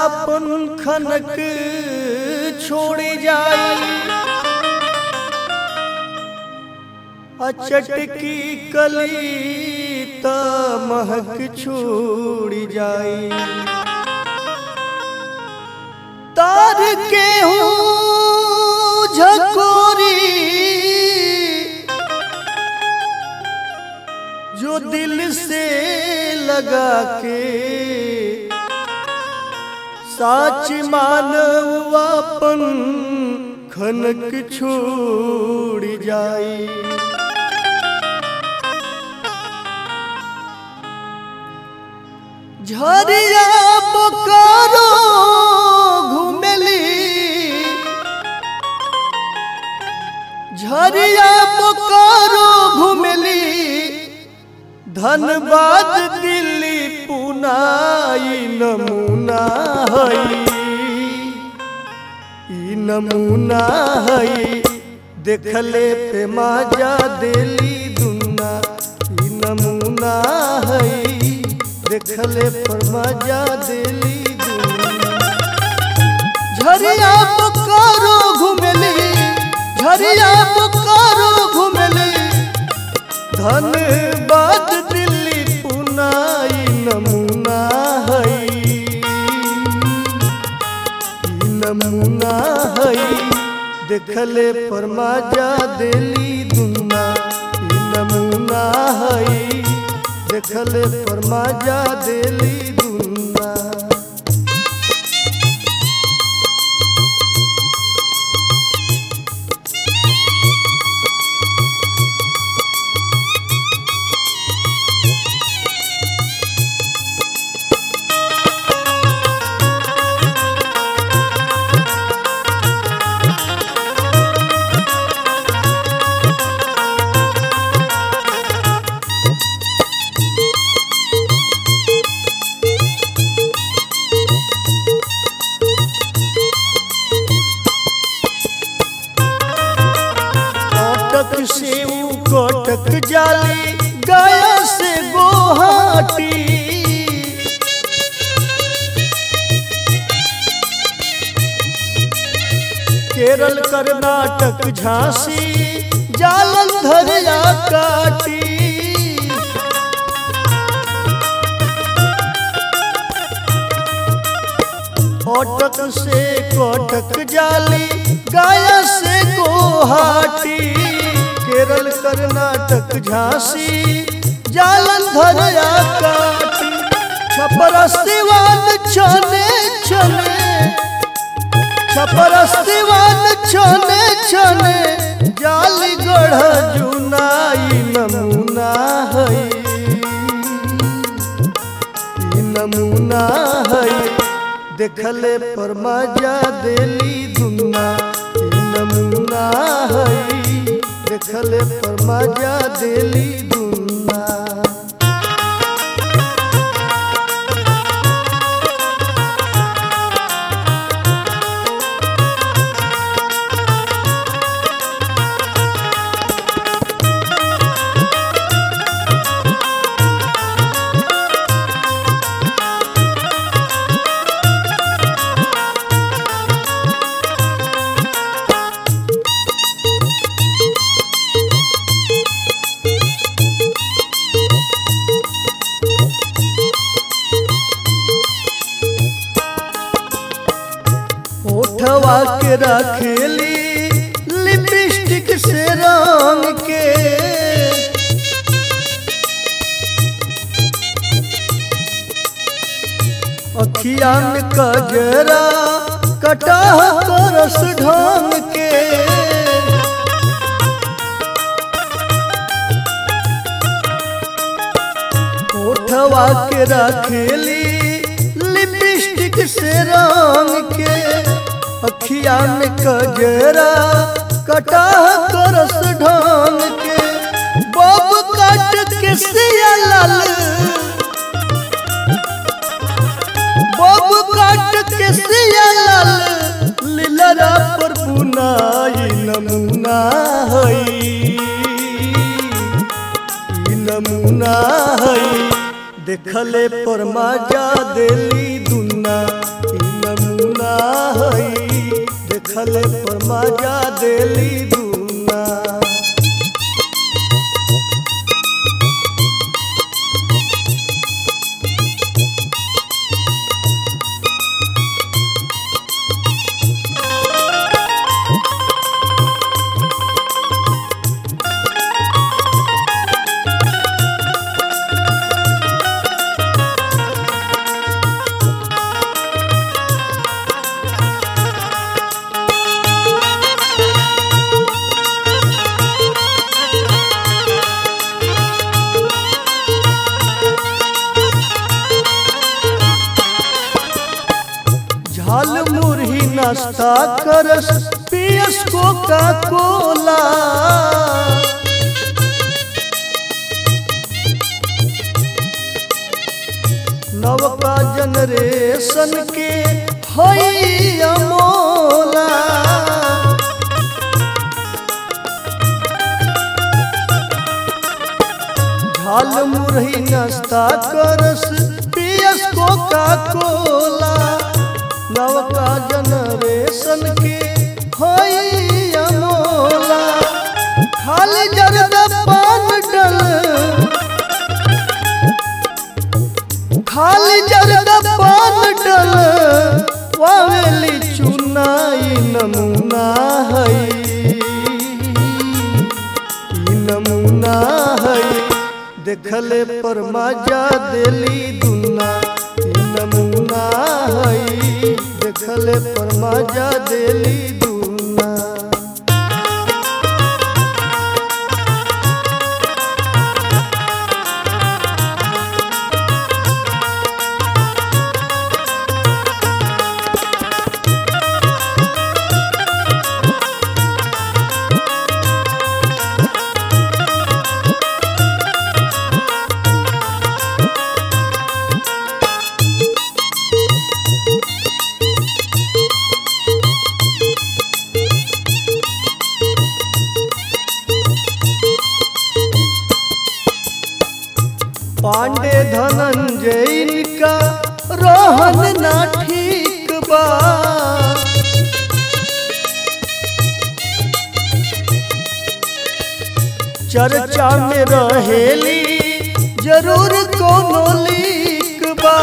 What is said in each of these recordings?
अपन खनक छोड़ी जाई अचटकी कली त महक छोड़ी जाई तार के हूँ झकोरी जो दिल से लगा के साच मानव अपन खनक छोड़ी जाई झरिया बोकारो घूमेली झरिया बोकारो घूमेली धनबाद दिल्ली पूना ई नमूना हई ई नमूना हई देखले पे माजा देली दुना ई नमूना हई देखले पर मजा देली दुना झरिया बोकारो घूमेली झरिया बोकारो घूमेली धनबाद दिल्ली पूना ई नमूना हई ई नमूना हई देखले पर मजा देली दुना ई नमूना हई देखले पर मजा देली दुना से कोटक जाली गया से गुवाहाटी केरल कर्नाटक झांसी जालंधर या काटी कोटक से कोटक जाली गया से गुवाहाटी केरल कर्नाटक झांसी जालंधर या काटी छपरा सिवान छने छने छपरा सिवान छने छने जालीगढ़ जुनाई नमूना हई ई नमूना हई देखले पर मजा देली दुना ई नमूना हई देखले पर मजा देली दुना ओठवा के रखेली लिपस्टिक से रंग के अखिया में कजरा कटाह करस ढंग के ओठवा के रखेली लिपस्टिक से रंग के अखिया में कजरा कटाह करस ढंग के बब काट के सिया लाल बब काट के सिया लाल लीलरा पर बुनाई नमूना हई ई नमूना हई देखले पर मजा देली दुना ई नमूना हई देखले पर मजा देली दूना। झाल मुरही नाश्ता करस पियस कोका कोला। नवका जनरेशन के हई अमोला। झाल मुरही नाश्ता करस पियस कोका कोला। नवका जनरेशन के हई अमोला। खाली जर्दा पान डल खाली जर्दा पान डल वावेली चुनाई नमूना हई नमूना हई देखले पर मजा देली दूना। नमूना हई देखले पर मजा देली दूना। पांडे धनंजय इनका रोहन ना ठीक बा। चर्चा में रहेली जरूर कोनो लीक बा।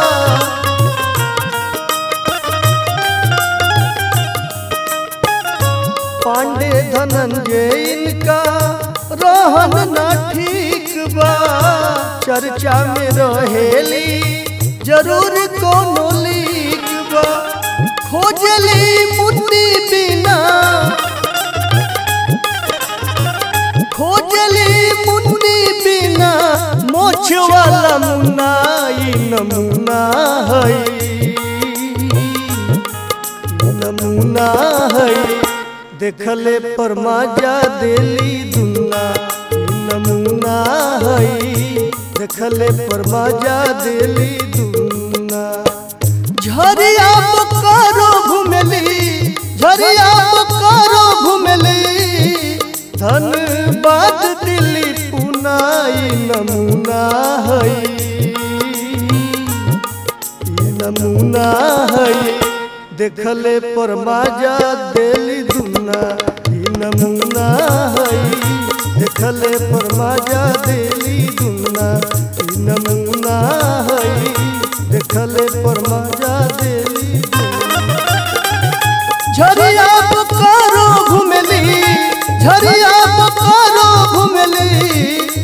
पांडे धनंजय इनका रोहन ना ठीक बा। चर्चा में रहेली जरूर कोनो लीक बा। खोजली मुन्नी बिना खोजली मुन्नी बिना मोछ वाला मुन्ना नमूना हई नमूना हई देखले पर मजा देली दूना। नमूना हई देखले पर मजा देली दूना। झरिया बोकारो घुमली झरिया बोकारो घुमली धनबाद दिल्ली पुनाई नमूना हई नमूना हई देखले पर मजा देली दूना। नमूना हई देखले पर मजा देली दूना। नमूना हई देखले पर मजा देली दूना। झरिया बोकारो घुमली झरिया बोकारो घुमली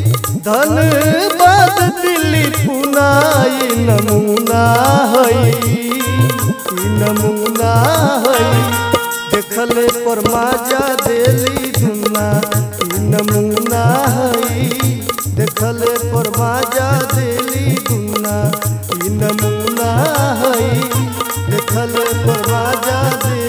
धनबाद दिल्ली पुनाई नमूना हई नमूना हई देखले पर मजा देली दूना। नमूना हई देखले पर मजा देली दूना। नमूना हई देखले पर मजा देली